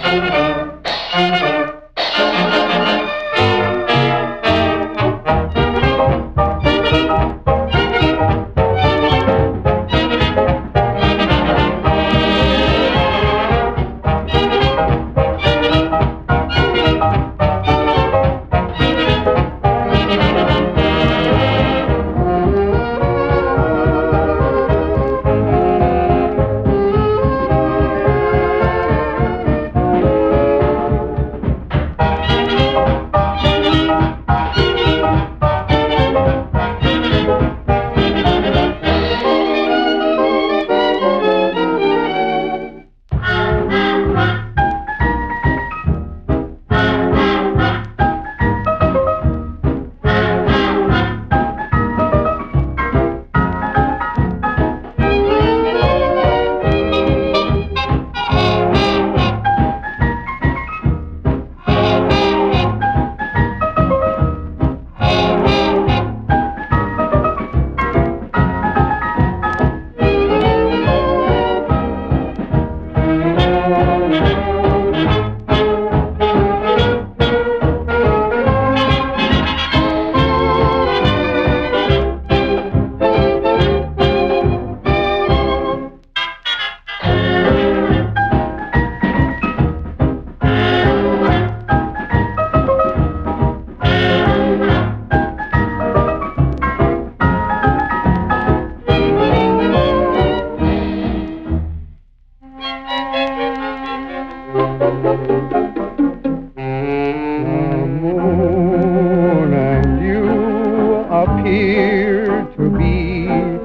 appear to be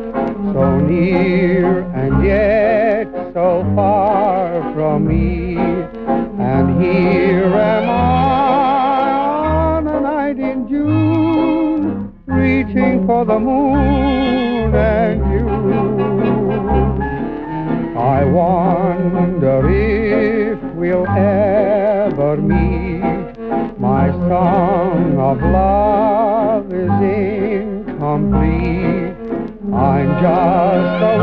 so near and yet so far from me. And here am I on a night in June, reaching for the moon and you. I wonder if we'll ever meet. My song of love is incomplete. I'm just a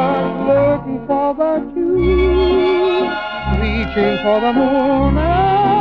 one looking for the two, reaching for the moon.